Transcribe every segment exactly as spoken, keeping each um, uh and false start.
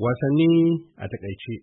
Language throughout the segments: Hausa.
Wasanni a takaice.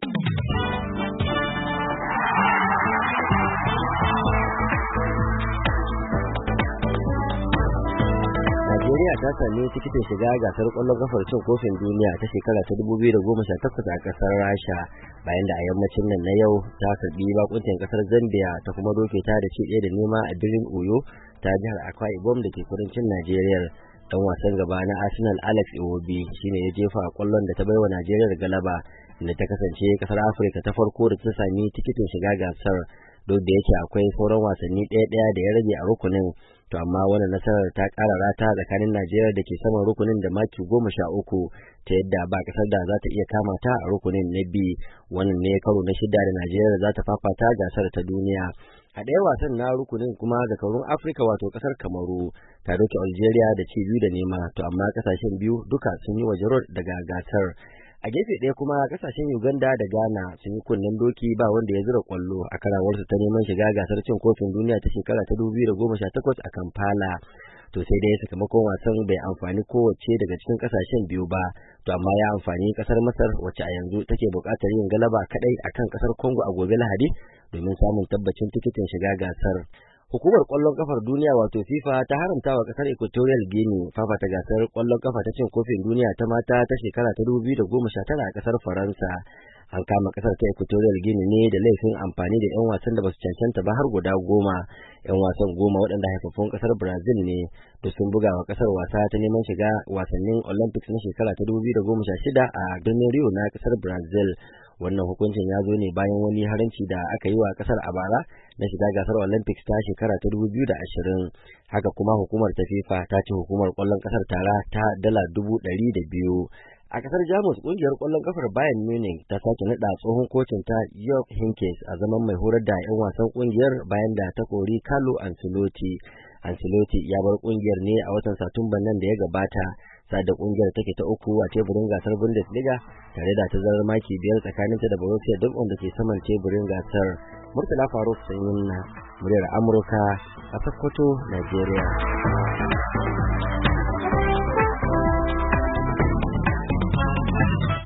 Najeriya ta sami tikitin shiga gasar ƙwallon kafar cin kofin duniya ta shekara ta dubu biyu da goma sha takwas a ƙasar Rasha, bayan da a yammacin nan na yau ta karbi bakuncin ƙasar Zambia ta kuma doke ta da ci ɗaya da nema a birnin Uyo ta jihar Akwa Ibom da ke kudancin Najeriya. Dan wasan gaba na Arsenal Alex Iwobi shine ya jefa ƙwallon da ta baiwa Najeriya galaba, inda ta kasance ƙasar Afirka ta farko da ta sami tikitin shiga gasar. Duk da yake akwai sauran wasanni ɗaya-ɗaya da ya rage a rukunin, to amma wannan nasarar ta ƙara rata tsakanin Najeriya da ke saman rukunin da maki goma sha uku, ta yadda ba ƙasar da za ta iya kama ta a rukunin na biyu. Wannan ne karo na shida da Najeriya za ta fafata gasar ta duniya. A ɗaya wasan na rukunin kuma zakarun Afirka wato ƙasar Kamaru ta doke Algeria da ci biyu da nema, to amma ƙasashen biyu duka sun yi waje daga gasar. A gefe ɗaya kuma kasashen Uganda da Ghana sun yi kunnen doki ba wanda ya zura kwallo a karawarsu ta neman shiga gasar cin kofin duniya ta shekara ta dubu biyu da goma sha takwas a Kampala. To sai dai sakamakon wasan bai amfani kowace daga cikin kasashen biyu ba, to amma ya amfani kasar Masar wacce a yanzu take buƙatar yin galaba kadai akan kasar Congo a gobe Lahadi domin samun tabbacin tikitin shiga gasar. Hukumar ƙwallon kafar duniya wato FIFA ta haramta wa ƙasar Equatorial Guinea fafata gasar ƙwallon kafa ta cin kofin duniya ta mata ta shekara ta dubu biyu da goma sha tara a ƙasar Faransa. An kama ƙasar ta Equatorial Guinea ne da laifin amfani da 'yan wasan da basu cancanta ba har guda goma. 'Yan wasan goma waɗanda haifafun ƙasar Brazil ne da sun buga wa ƙasar wasa ta neman shiga wasannin Olympics na shekara ta dubu biyu da goma sha shida a birnin Rio na ƙasar Brazil. Wannan hukuncin ya zo ne bayan wani haranci da aka yi wa kasar a bara na shiga gasar Olympics ta shekara ta dubu biyu da ashirin. Haka kuma hukumar ta FIFA ta ce hukumar kwallon kasar tara ta dala dubu ɗari da biyu. A kasar Jamus kungiyar kwallon kafar Bayern Munich ta sake nada tsohon kocin ta Jörg Hinkes a zaman mai horar da 'yan wasan kungiyar bayan da ta kori Carlo Ancelotti. Ancelotti ya bar kungiyar ne a watan Satumban nan da ya gabata, sa'ad da kungiyar take ta uku a teburin gasar Bundesliga tare da tazarar maki biyar tsakaninta da Borussia Dortmund da ke saman teburin gasar. Murtala Faruk Sanyin na muryar Amurka a Sokoto, Najeriya.